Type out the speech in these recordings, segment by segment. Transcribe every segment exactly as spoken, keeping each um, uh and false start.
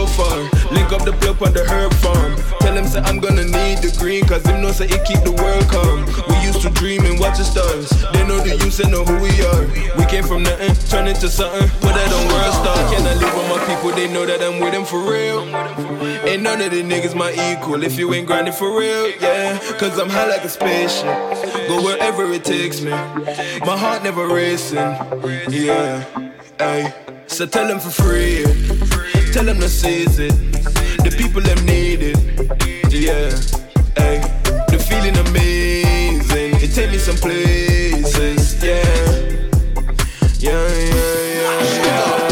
so far. Link up the plug on the herb farm. Tell him say I'm gonna need the green, cause him know say it keep the world calm. We used to dream and watch the stars. They know the use and know who we are. We came from nothing, turn into something. Put that on world star. Can I live with my people? They know that I'm with them for real. Ain't none of the niggas my equal if you ain't grinding for real, yeah. Cause I'm high like a spaceship. Go wherever it takes me. My heart never racing, yeah. Ay. So tell them for free, tell them to seize it. The people them need it, yeah. Ay. The feeling amazing. It take me some places, yeah. Yeah, yeah, yeah, yeah.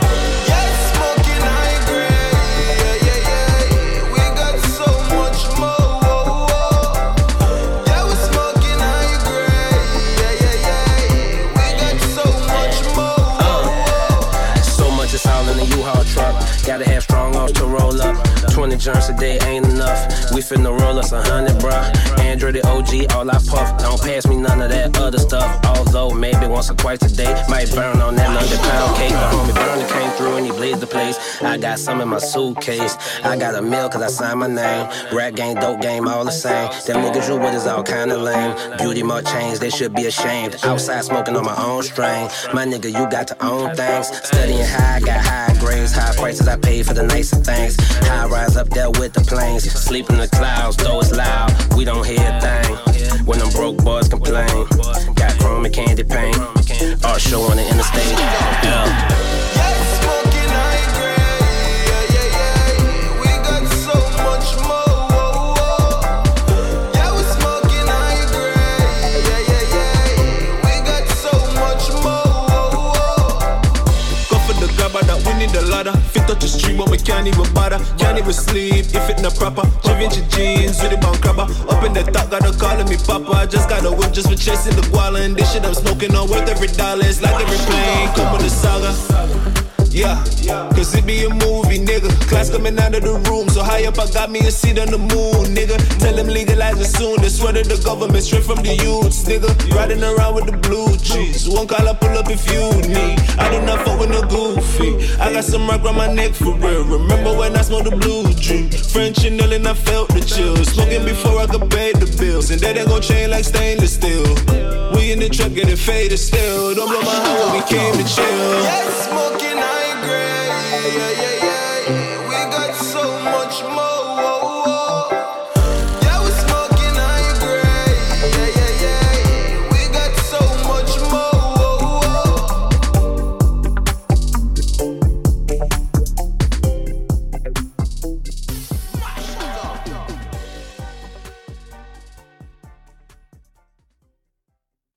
Gotta have strong arms to roll up. twenty joints a day ain't enough. We finna roll us a hundred, bruh. Android the O G, all I puff. Don't pass me none of that other stuff. Although maybe once or twice a day might burn on that hundred pound cake. The homie Bernie came through and he blazed the place. I got some in my suitcase. I got a meal cause I signed my name. Rap game, dope game, all the same. Them niggas you with is all kinda lame. Beauty more change, they should be ashamed. Outside smoking on my own strain. My nigga, you got to own things. Studying high, got high grades. High prices I pay for the nicer things. High rise up there with the planes. Sleep in the clouds, though it's loud. We don't hear a thing. When them broke boys complain. Got chrome and candy paint. Art show on the interstate. Yeah. The ladder, fit up the street, but we can't even bother. Can't even sleep if it not proper. Givenchy jeans with the bone crabber. Up in the top, gotta calling me papa. I just got a whip just for chasing the guala. And this shit I'm smoking on worth every dollar. It's like every plane, come with the saga. Yeah, cause it be a movie, nigga. Class coming out of the room, so high up I got me a seat on the moon, nigga. Tell them legalize it soon, they swear to the government, straight from the youths, nigga. Riding around with the blue cheese, one call I pull up if you need. I do not fuck with no goofy, I got some rock around my neck for real. Remember when I smoked the blue dream? French and Chanel and I felt the chills. Smoking before I could pay the bills, and that ain't gon' change like stainless steel. We in the truck getting faded still. Don't blow my heart when we came to chill. Yes, smoking high grade, yeah, yeah, yeah.